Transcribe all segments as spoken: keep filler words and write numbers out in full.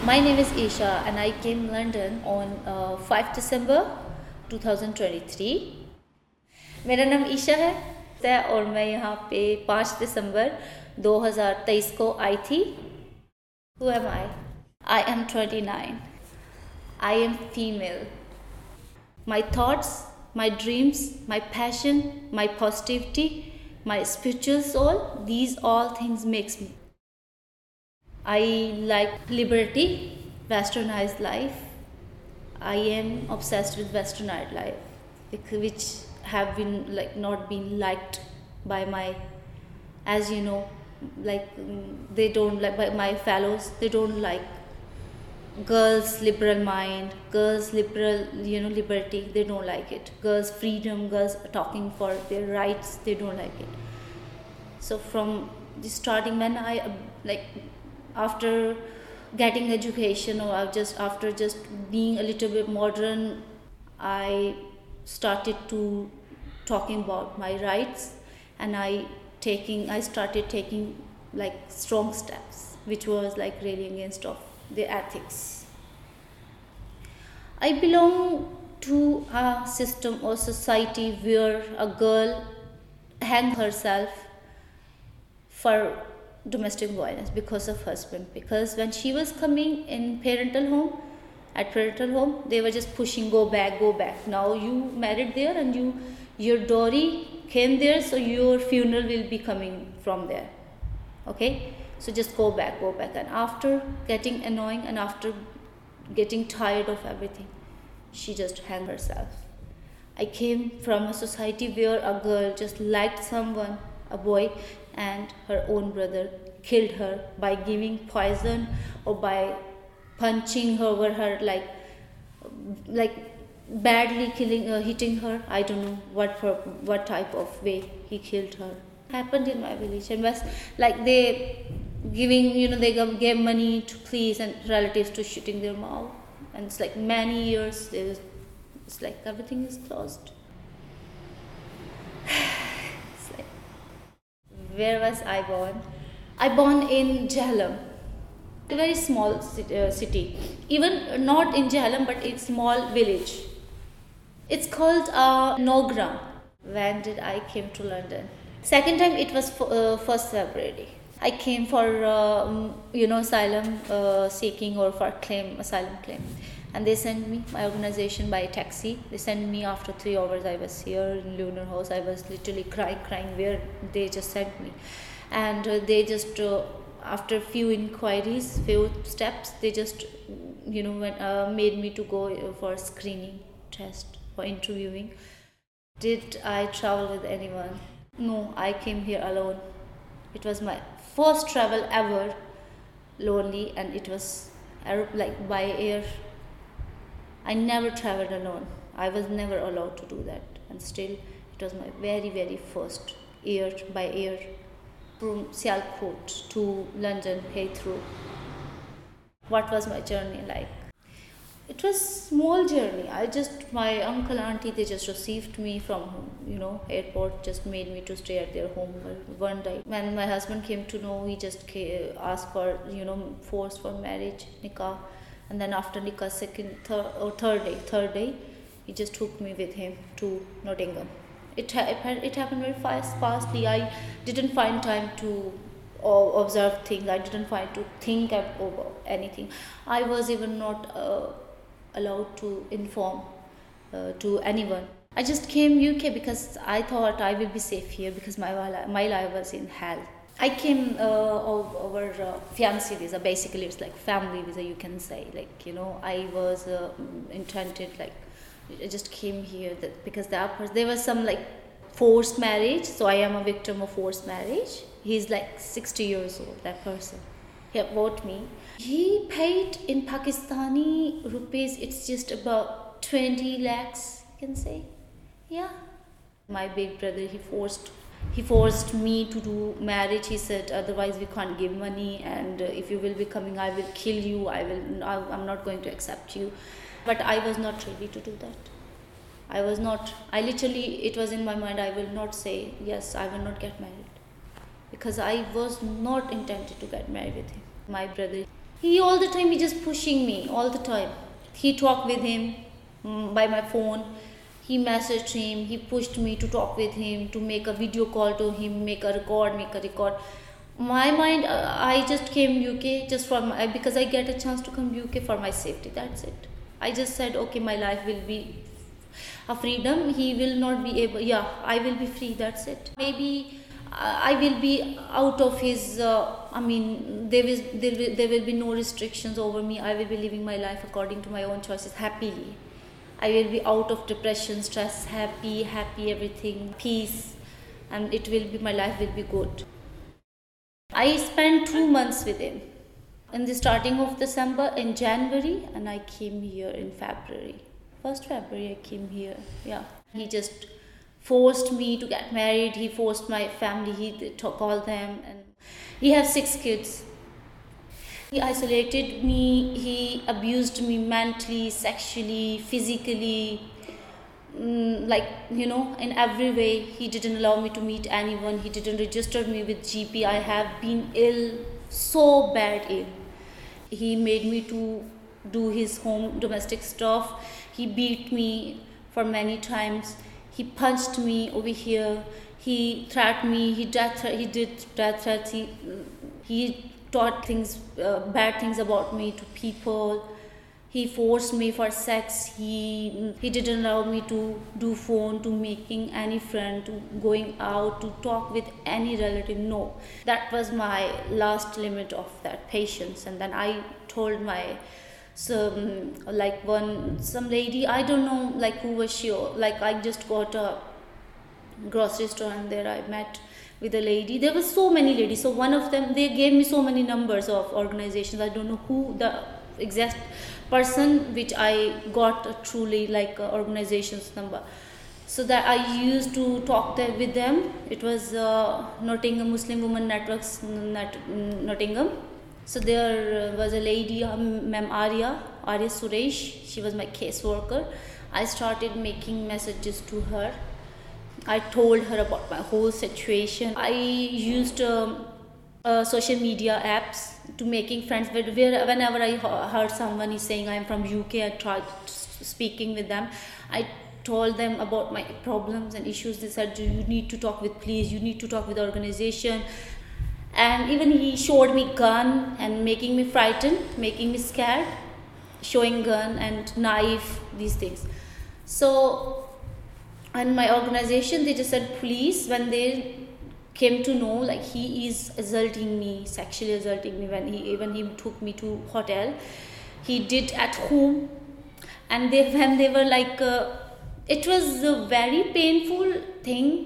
My name is Isha and I came London on uh, five December twenty twenty-three. मेरा नाम ईशा है और मैं यहाँ पे पाँच दिसंबर दो हज़ार तेईस को आई थी. Who am I? I am twenty-nine. I am female. My thoughts, my dreams, my passion, my positivity, my spiritual soul, these all things makes me. I like liberty, westernized life. I am obsessed with westernized life, which have been like not been liked by my, as you know, like they don't like by my fellows. They don't like girls' liberal mind, girls' liberal, you know, liberty. They don't like it. Girls' freedom, girls talking for their rights. They don't like it. So from the starting, when I uh, like. After getting education or just after just being a little bit modern, I started to talking about my rights, and I taking I started taking like strong steps, which was like really against of the ethics. I belong to a system or society where a girl hangs herself for domestic violence because of husband, because when she was coming in parental home at parental home they were just pushing, go back, go back, now you married there and you your dowry came there, so your funeral will be coming from there, okay, so just go back, go back. And after getting annoying and after getting tired of everything, she just hanged herself. I came from a society where a girl just liked someone, a boy, and her own brother killed her by giving poison or by punching her over her, like like badly killing uh, hitting her. I don't know what for what type of way he killed her. Happened in my village, and was like they giving, you know, they gave money to police and relatives to shooting their mouth, and it's like many years there was, it's like everything is closed. Where was I born? I born in Jhelum, a very small city. Even not in Jhelum, but it's small village. It's called uh, Nogram. When did I came to London? Second time it was for, uh, first February. I came for uh, you know asylum uh, seeking or for claim asylum claim. And they sent me, my organization, by taxi. They sent me after three hours. I was here in Lunar House. I was literally crying, crying where they just sent me. And uh, they just, uh, after few inquiries, few steps, they just, you know, went, uh, made me to go for screening test, for interviewing. Did I travel with anyone? No, I came here alone. It was my first travel ever, lonely, and it was like by air. I never traveled alone. I was never allowed to do that. And still, it was my very, very first air by air from Sialkot to London, Heathrow. What was my journey like? It was small journey. I just, my uncle, auntie, they just received me from, you know, airport, just made me to stay at their home one day. When my husband came to know, he just came, asked for, you know, force for marriage, nikah. And then after nikah, second, third, or third day, third day, he just took me with him to Nottingham. It ha- it happened very fast, fastly. I didn't find time to uh, observe things. I didn't find to think about anything. I was even not uh, allowed to inform uh, to anyone. I just came U K because I thought I will be safe here because my my life was in hell. I came uh, over uh, fiancé visa. Basically, it's like family visa, you can say. Like, you know, I was uh, intended, like, I just came here that because that person, there was some like forced marriage. So I am a victim of forced marriage. He's like sixty years old, that person. He bought me. He paid in Pakistani rupees, it's just about twenty lakhs, you can say. Yeah. My big brother, he forced He forced me to do marriage. He said, otherwise we can't give money, and uh, if you will be coming, I will kill you. I will. I, I'm not going to accept you. But I was not ready to do that. I was not. I literally, it was in my mind, I will not say yes. I will not get married, because I was not intended to get married with him. My brother, He all the time, he just pushing me all the time. He talked with him mm, by my phone. He messaged him. He pushed me to talk with him, to make a video call to him, make a record, make a record. My mind, uh, I just came U K just for my, because I get a chance to come U K for my safety. That's it. I just said, okay, my life will be a freedom. He will not be able. Yeah, I will be free. That's it. Maybe uh, I will be out of his. Uh, I mean, there is there will, there will be no restrictions over me. I will be living my life according to my own choices, happily. I will be out of depression, stress, happy, happy, everything, peace, and it will be, my life will be good. I spent two months with him. In the starting of December, in January, and I came here in February. First February I came here, yeah. He just forced me to get married. He forced my family, he took all them, and he has six kids. He isolated me, he abused me mentally, sexually, physically, mm, like, you know, in every way. He didn't allow me to meet anyone. He didn't register me with G P. I have been ill, so bad ill. He made me to do his home domestic stuff. He beat me for many times. He punched me over here. He threatened me. He death. He did death threats. He, he taught things, uh, bad things about me to people. He forced me for sex. He he didn't allow me to do phone, to making any friend, to going out, to talk with any relative. No, that was my last limit of that patience. And then I told my some like one some lady, I don't know like who was she. Like I just got a grocery store and there I met with a lady. There were so many ladies. So one of them, they gave me so many numbers of organizations. I don't know who the exact person which I got a truly like a organization's number. So that I used to talk there with them. It was uh, Nottingham Muslim Women Networks, Not- Nottingham. So there was a lady, um, Ma'am Arya, Arya Suresh. She was my caseworker. I started making messages to her. I told her about my whole situation. I used um, uh, social media apps to making friends. But where, whenever I heard someone is saying I'm from U K, I tried speaking with them. I told them about my problems and issues. They said, you need to talk with police, you need to talk with the organization. And even he showed me gun and making me frightened, making me scared, showing gun and knife, these things. So, and my organization, they just said police, when they came to know like he is assaulting me, sexually assaulting me, when he even he took me to hotel, he did at home. And they, when they were like, uh, it was a very painful thing.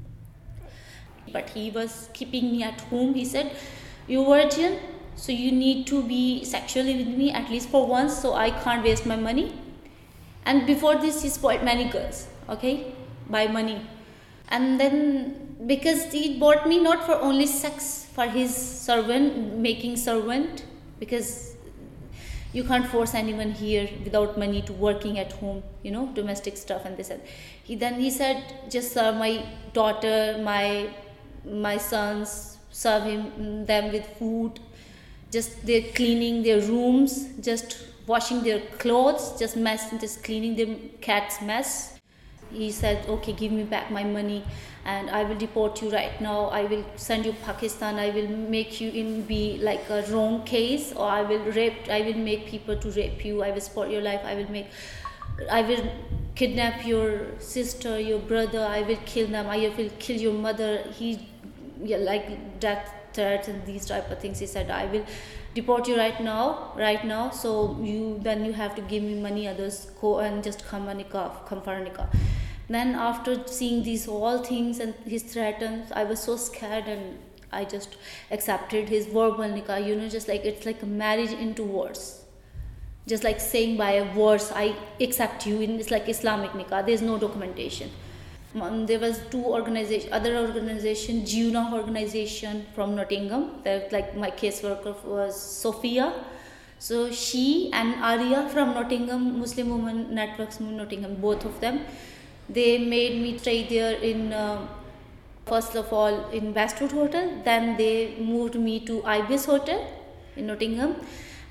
But he was keeping me at home. He said, you're virgin, so you need to be sexually with me at least for once, so I can't waste my money. And before this, he spoiled many girls, okay, by money. And then, because he bought me not for only sex, for his servant, making servant, because you can't force anyone here without money to working at home, you know, domestic stuff. And they said, he then he said, just serve my daughter, my my sons, serve him them with food, just they're cleaning their rooms, just washing their clothes, just mess, just cleaning their cat's mess. He said, okay, give me back my money and I will deport you right now. I will send you Pakistan. I will make you in be like a wrong case, or I will rape, I will make people to rape you. I will spoil your life. I will make, I will kidnap your sister, your brother. I will kill them. I will kill your mother. He, yeah, like death threats and these type of things. He said, I will deport you right now, right now. So you, then you have to give me money. Others go and just come a nikah, come for a nikah. Then after seeing these all things and his threats, I was so scared and I just accepted his verbal nikah. You know, just like it's like a marriage into words. Just like saying by a words, I accept you. In it's like Islamic nikah. There's no documentation. Um, there was two organization, other organization, Juna organization from Nottingham. That like my caseworker was Sophia. So she and Arya from Nottingham Muslim Women Networks Nottingham, both of them, they made me stay there in uh, first of all in Westwood Hotel. Then they moved me to Ibis Hotel in Nottingham,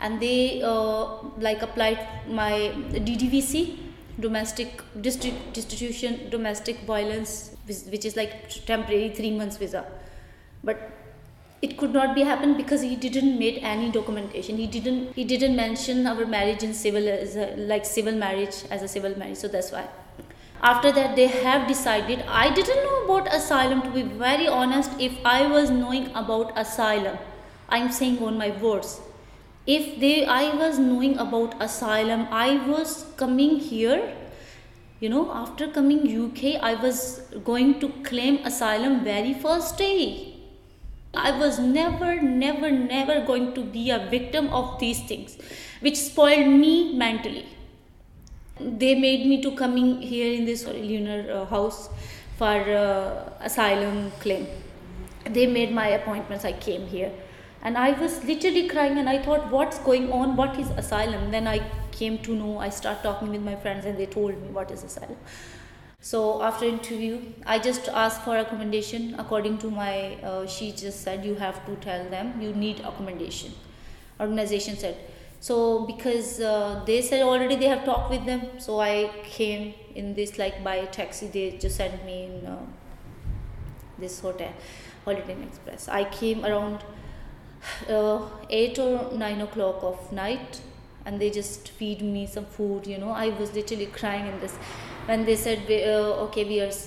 and they uh, like applied my D D V C, domestic distri- destitution domestic violence, which is like temporary three months visa. But it could not be happened because he didn't make any documentation. He didn't he didn't mention our marriage in civil as a, like civil marriage as a civil marriage. So that's why. After that, they have decided. I didn't know about asylum, to be very honest. If I was knowing about asylum, I'm saying on my words. If they, I was knowing about asylum, I was coming here. You know, after coming U K, I was going to claim asylum very first day. I was never, never, never going to be a victim of these things, which spoiled me mentally. They made me to coming here in this lunar uh, house for uh, asylum claim. They made my appointments. I came here, and I was literally crying, and I thought, what's going on? What is asylum? Then I came to know. I started talking with my friends, and they told me what is asylum. So after interview, I just asked for accommodation. According to my, uh, she just said, you have to tell them you need accommodation. Organization said. So because uh, they said already they have talked with them. So I came in this like by taxi. They just sent me in uh, this hotel, Holiday Inn Express. I came around uh, eight or nine o'clock of night, and they just feed me some food. You know, I was literally crying in this. When they said, uh, okay, we are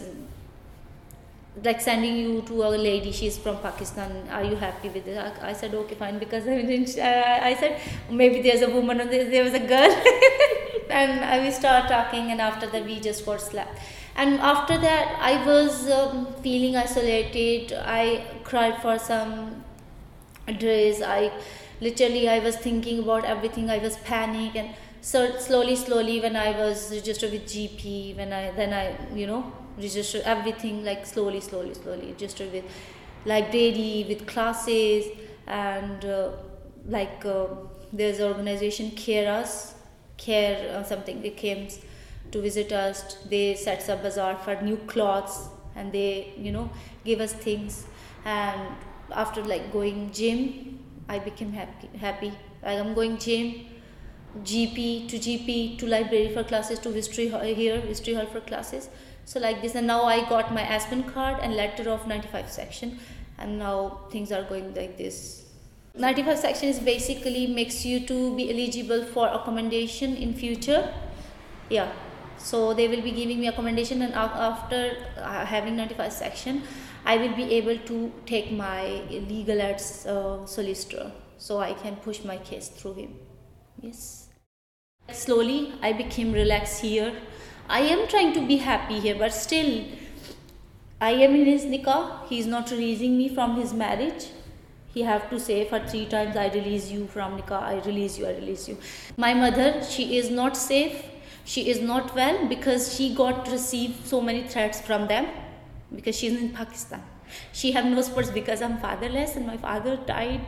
like sending you to a lady, she's from Pakistan, are you happy with it? I, I said, okay, fine, because I, didn't, uh, I said, maybe there's a woman or there, there was a girl. And I, we start talking, and after that, we just got slapped. And after that, I was um, feeling isolated. I cried for some days. I literally, I was thinking about everything. I was panic, and so slowly, slowly, when I was registered with G P, when I then I, you know, registered everything like slowly, slowly, slowly, registered with library, with classes, and uh, like uh, there's an organization Care Us, Care uh, something. They came to visit us. They set up bazaar for new clothes, and they, you know, give us things. And after like going gym, I became happy. Happy. Like I'm going gym. G P to G P to library for classes to history here, history hall for classes. So like this, and now I got my Aspen card and letter of ninety-five section, and now things are going like this. ninety-five section is basically makes you to be eligible for accommodation in future. Yeah, so they will be giving me accommodation, and after having ninety-five section, I will be able to take my legal ads uh, solicitor, so I can push my case through him. Yes. Slowly, I became relaxed here. I am trying to be happy here, but still, I am in his nikah. He is not releasing me from his marriage. He have to say for three times, I release you from nikah, I release you, I release you. My mother, she is not safe. She is not well because she got received so many threats from them because she is in Pakistan. She have no supports because I'm fatherless and my father died,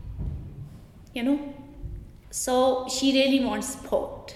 you know. So she really wants support.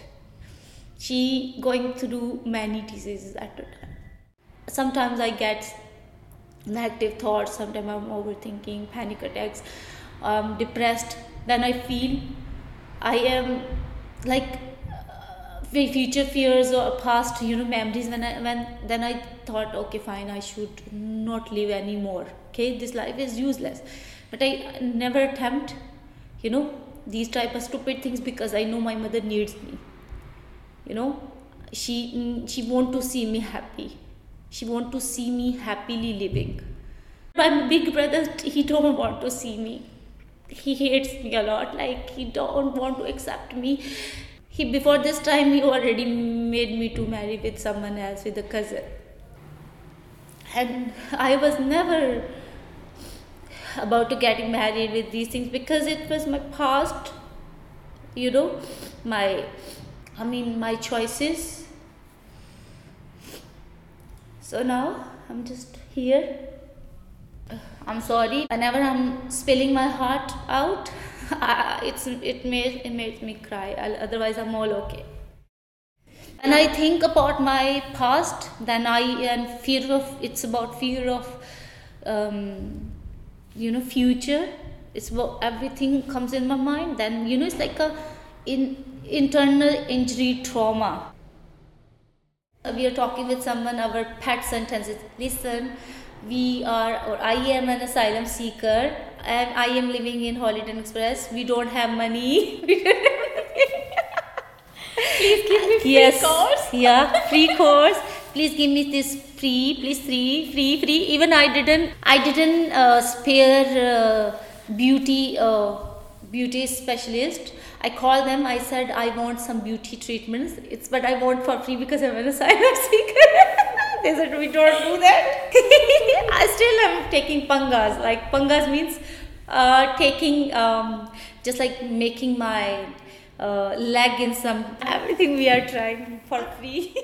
She going through many diseases at a time. Sometimes I get negative thoughts. Sometimes I'm overthinking, panic attacks, um, depressed. Then I feel I am like uh, future fears or past, you know, memories. When I when then I thought, okay, fine, I should not live anymore. Okay, this life is useless. But I never attempt, you know, these type of stupid things because I know my mother needs me. You know, she she want to see me happy. She want to see me happily living. My big brother, he don't want to see me. He hates me a lot. Like he don't want to accept me. He before this time he already made me to marry with someone else, with a cousin. And I was never about to getting married with these things because it was my past, you know, my, I mean, my choices. So now I'm just here. I'm sorry. Whenever I'm spilling my heart out, it's it made it makes me cry. Otherwise, I'm all okay. When I think about my past, then I am fear of. It's about fear of. Um, you know, future. It's what everything comes in my mind. Then you know it's like a in internal injury trauma. We are talking with someone, our pet sentence is, listen, we are, or I am an asylum seeker, and I am living in Holiday Inn Express. We don't have money. Please give me free yes. course. Yeah, free course. Please give me this free, please free, free, free. Even I didn't, I didn't uh, spare uh, beauty, uh, beauty specialist. I called them. I said I want some beauty treatments. It's but I want for free because I'm an asylum seeker. They said we don't do that. I still am taking pangas. Like pangas means uh, taking um, just like making my uh, leg in some everything we are trying for free.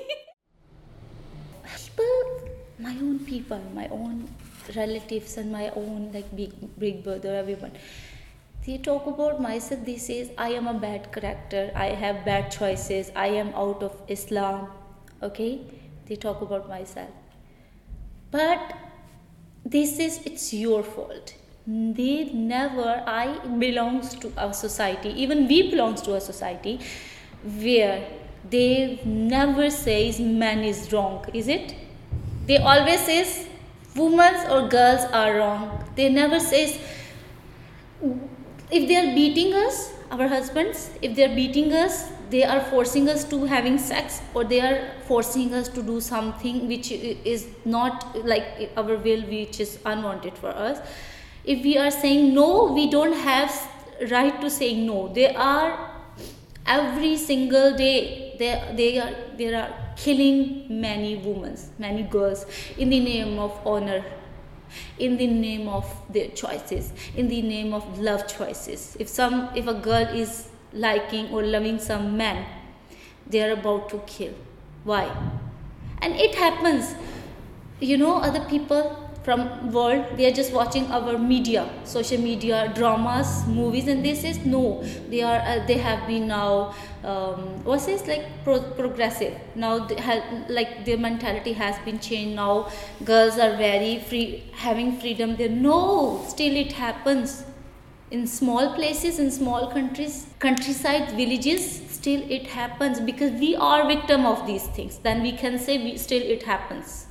People, my own people, my own relatives, and my own like big big brother, everyone. They talk about myself. They say I am a bad character. I have bad choices. I am out of Islam. Okay, they talk about myself. But this is it's your fault. They never. I belongs to a society. Even we belongs to a society where they never says man is wrong. Is it? They always says women or girls are wrong. They never says. If they are beating us, our husbands, if they are beating us, they are forcing us to having sex, or they are forcing us to do something which is not like our will, which is unwanted for us. If we are saying no, we don't have right to say no. They are every single day. They they are they are killing many women, many girls in the name of honor, in the name of their choices, in the name of love choices. If some if a girl is liking or loving some man, they are about to kill. Why? And it happens. You know, other people from world, they are just watching our media, social media, dramas, movies, and they says no, they are uh, they have been now um, what's this like pro- progressive now. They have, like their mentality has been changed now. Girls are very free, having freedom there. No, still it happens in small places, in small countries, countryside, villages. Still it happens because we are victim of these things. Then we can say we, still it happens.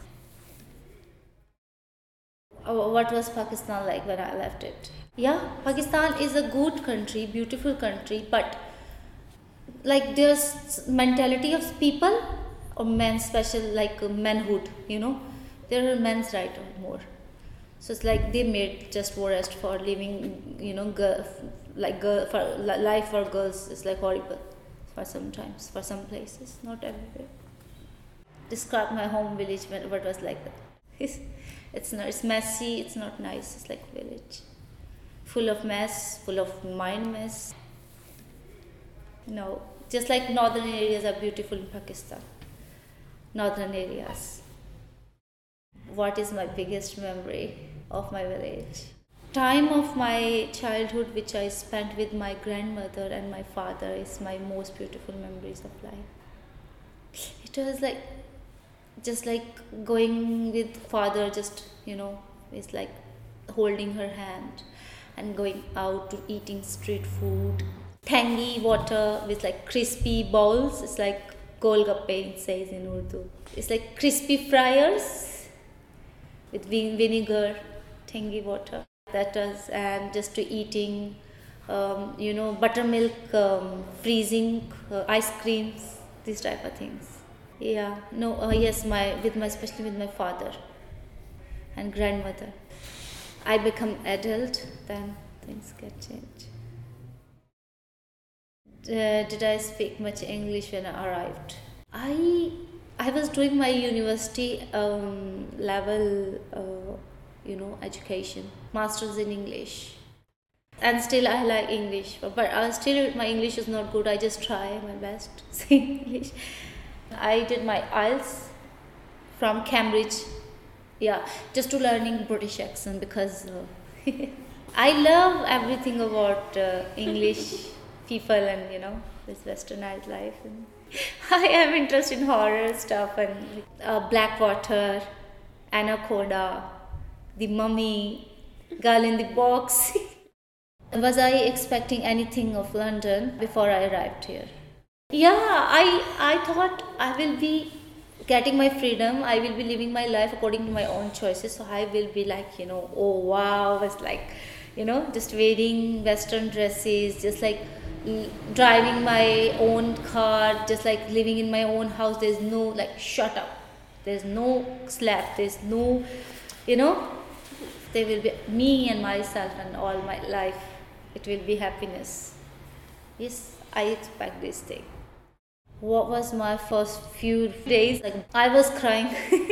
What was Pakistan like when I left it? Yeah, Pakistan is a good country, beautiful country, but like there's mentality of people or men special like manhood, you know, there are men's right more. So it's like they made just forest for living, you know, girl, like girl for life for girls is like horrible for sometimes, for some places, not everywhere. Describe my home village when what was like that. It's, it's not. It's messy. It's not nice. It's like village, full of mess, full of mind mess. No, just like northern areas are beautiful in Pakistan. Northern areas. What is my biggest memory of my village? Time of my childhood, which I spent with my grandmother and my father, is my most beautiful memories of life. It was like. Just like going with father, just you know, it's like holding her hand and going out to eating street food, tangy water with like crispy balls. It's like golgappe, it says in Urdu. It's like crispy fryers with vinegar, tangy water. That was, and just to eating, um, you know, buttermilk, um, freezing uh, ice creams, these type of things. Yeah, no, uh, yes, my with my especially with my father and grandmother. I become adult, then things get changed. Uh, did I speak much English when I arrived? I I was doing my university um, level, uh, you know, education, masters in English, and still I like English, but, but uh, still my English is not good. I just try my best to say English. I did my I E L T S from Cambridge, yeah, just to learning British accent because uh, I love everything about uh, English people and you know this westernized life. And I am interested in horror stuff and uh, Blackwater, Anaconda, The Mummy, Girl in the Box. Was I expecting anything of London before I arrived here? Yeah, I I thought I will be getting my freedom. I will be living my life according to my own choices. So I will be like, you know, oh wow, it's like, you know, just wearing Western dresses, just like l- driving my own car, just like living in my own house. There's no like shut up. There's no slap. There's no, you know, there will be me and myself and all my life. It will be happiness. Yes, I expect this thing. What was my first few days? Like I was crying.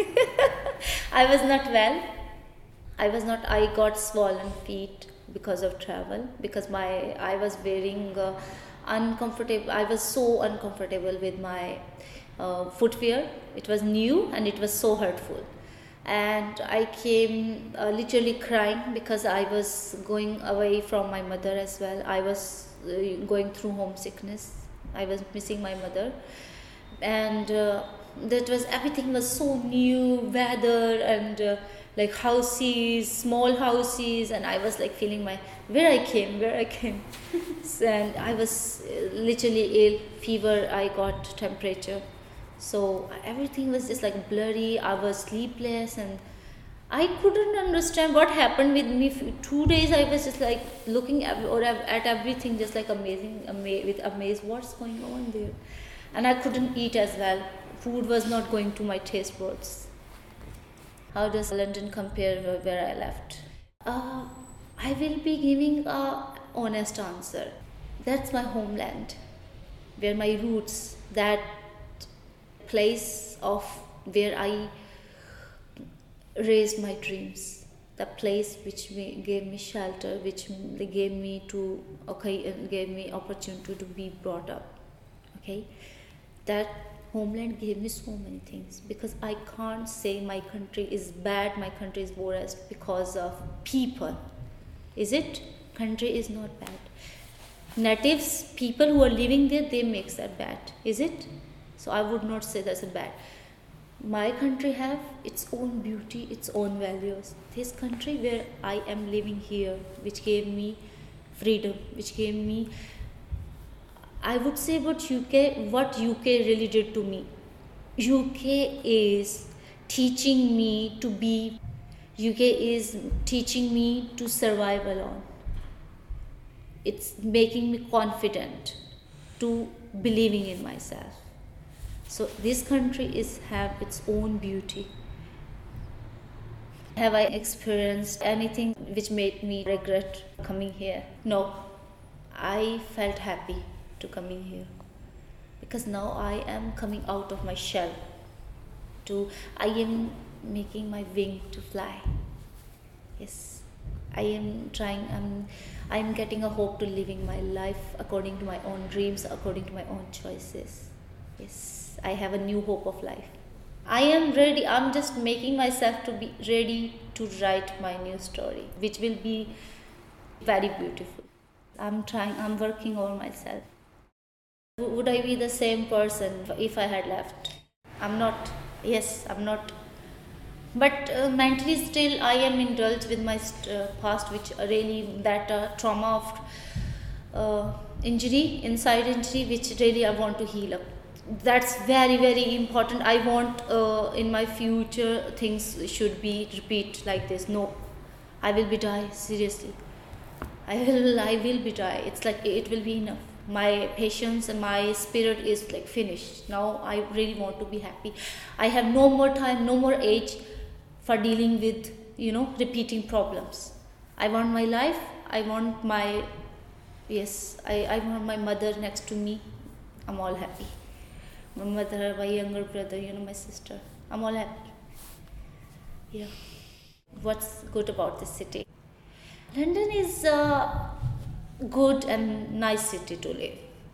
I was not well. I was not. I got swollen feet because of travel. Because my I was wearing uh, uncomfortable. I was so uncomfortable with my uh, footwear. It was new and it was so hurtful. And I came uh, literally crying because I was going away from my mother as well. I was uh, going through homesickness. I was missing my mother, and uh, that was everything was so new, weather and uh, like houses, small houses, and I was like feeling my where I came, where I came, and I was uh, literally ill, fever. I got temperature, so everything was just like blurry. I was sleepless and I couldn't understand what happened with me. F- Two days I was just like looking at or at at everything, just like amazing, ama- with amaze. What's going on there? And I couldn't eat as well. Food was not going to my taste buds. How does London compare where where I left? Uh, I will be giving a honest answer. That's my homeland, where my roots, that place of where I raised my dreams, the place which me, gave me shelter, which m- gave me to okay, uh, gave me opportunity to be brought up. Okay, that homeland gave me so many things, because I can't say my country is bad, my country is worst because of people. Is it? Country is not bad. Natives, people who are living there, they makes that bad. Is it? So I would not say that's a bad. My country have its own beauty, its own values. This country where I am living here, which gave me freedom, which gave me, I would say, what U K, what U K really did to me. U K is teaching me to be, U K is teaching me to survive alone. It's making me confident to believing in myself. So this country is have its own beauty. Have I experienced anything which made me regret coming here? No. I felt happy to coming here, because now I am coming out of my shell. To I am making my wing to fly. Yes. I am trying I'm I'm getting a hope to living my life according to my own dreams, according to my own choices. Yes, I have a new hope of life. I am ready. I'm just making myself to be ready to write my new story, which will be very beautiful. I'm trying, I'm working on myself. W- Would I be the same person if I had left? I'm not. Yes, I'm not. But uh, mentally, still, I am indulged with my st- uh, past, which uh, really that uh, trauma of uh, injury, inside injury, which really I want to heal up. That's very very important. I want uh, in my future things should be repeat like this. No, I will be die seriously. I will I will be die. It's like it will be enough. My patience and my spirit is like finished. Now I really want to be happy. I have no more time, no more age for dealing with, you know, repeating problems. I want my life. I want my, yes, I, I want my mother next to me. I'm all happy. My mother, my younger brother, you know, my sister. I'm all happy. Yeah. What's good about this city? London is a good and nice city to live.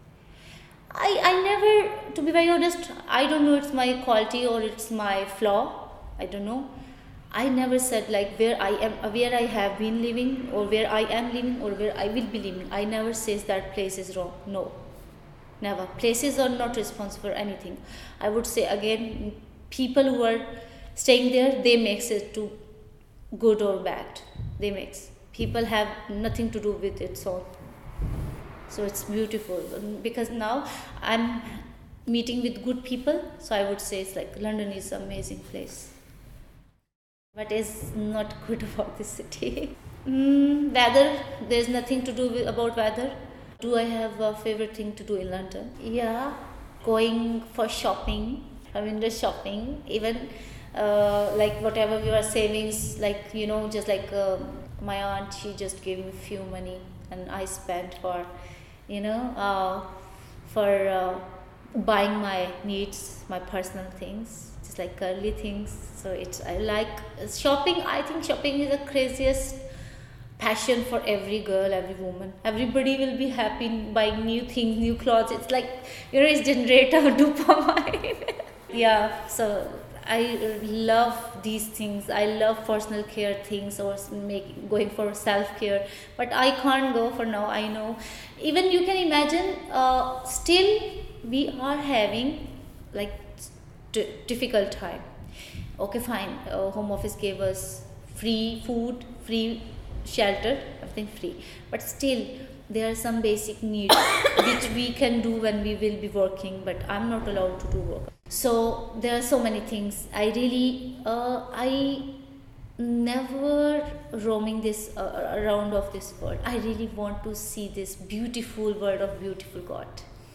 I, I never, to be very honest, I don't know it's my quality or it's my flaw. I don't know. I never said like where I am, where I have been living or where I am living or where I will be living. I never says that place is wrong. No, never. Places are not responsible for anything. I would say again, people who are staying there, they makes it to good or bad. They makes. people have nothing to do with its own. So it's beautiful because now I'm meeting with good people. So I would say it's like London is an amazing place. What is not good about this city? mm, weather. There's nothing to do with, about weather. Do I have a favorite thing to do in London? Yeah, going for shopping. I mean, the shopping. Even uh, like whatever your savings, like you know, just like uh, my aunt, she just gave me few money, and I spent for, you know, uh, for uh, buying my needs, my personal things, just like girly things. So it's I like shopping. I think shopping is the craziest passion for every girl, every woman. Everybody will be happy buying new things, new clothes. It's like, you know, it's generate a dopamine. Yeah, so I love these things. I love personal care things or make, going for self-care. But I can't go for now, I know. Even you can imagine, uh, still we are having like d- difficult time. Okay, fine. Uh, Home Office gave us free food, free shelter, everything free. But still, there are some basic needs which we can do when we will be working. But I'm not allowed to do work. So there are so many things. I really, uh, I never roaming this uh, around of this world. I really want to see this beautiful world of beautiful God.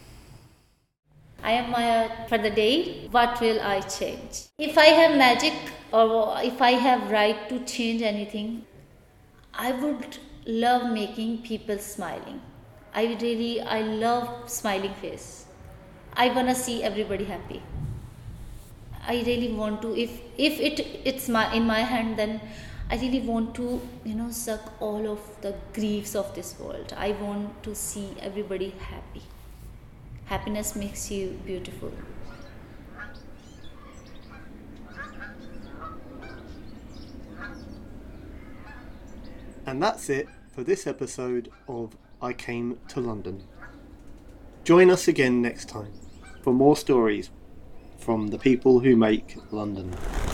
I am Maya for the day. What will I change? If I have magic or if I have right to change anything, I would love making people smiling. I really, I love smiling face. I wanna see everybody happy. I really want to. If if it it's my in my hand, then I really want to, you know, suck all of the griefs of this world. I want to see everybody happy. Happiness makes you beautiful. And that's it for this episode of I Came to London. Join us again next time for more stories from the people who make London.